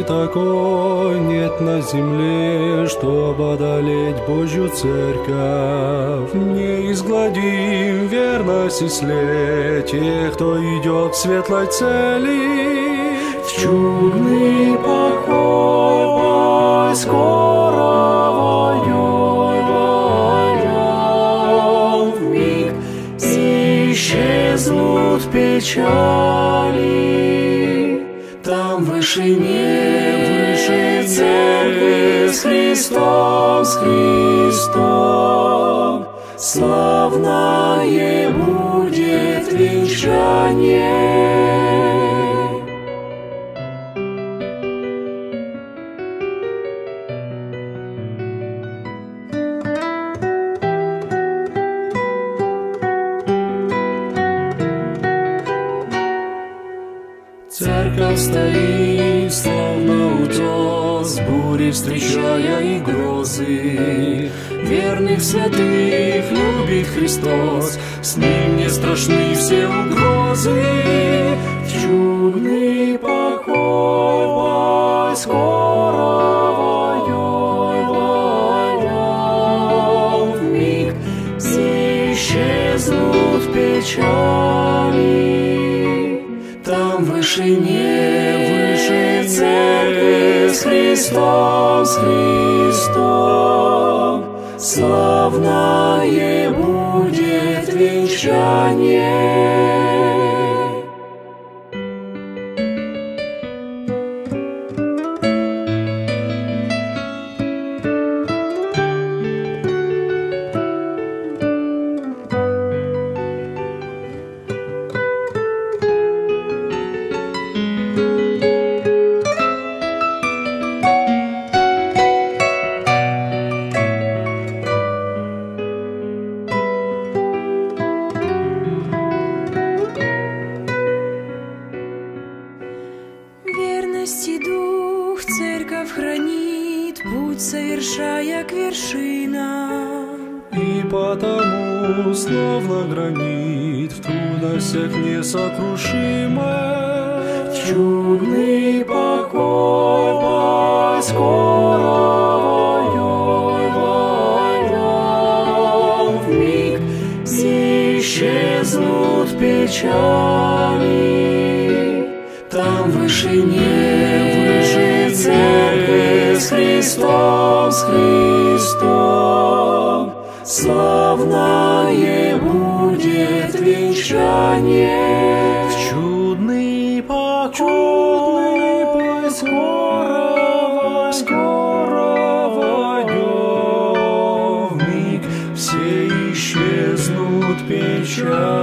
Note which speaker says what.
Speaker 1: такой нет на земле, чтоб одолеть Божью церковь. Неизгладим верность и след тех, кто идет к светлой цели. В чудный покой скоро войдем, вмиг исчезнут печали. Там в вышине, выше церкви с Христом, славное будет венчание. Церковь стоит, словно утес, бури встречая и грозы. Верных святых любит Христос, с Ним не страшны все угрозы. В чудный покой скоро войдем, вмиг исчезнут печали. Там в вышине, выше церкви с Христом, славное будет венчание.
Speaker 2: Верность и дух церковь хранит, путь совершая к вершинам.
Speaker 1: И потому, словно гранит, в трудностях несокрушима.
Speaker 2: В чудный покой скоро войдем, вмиг исчезнут печали. Там в вышине, выше церкви с Христом, славное будет венчание.
Speaker 1: В чудный покой скоро войдем, вмиг все исчезнут печали.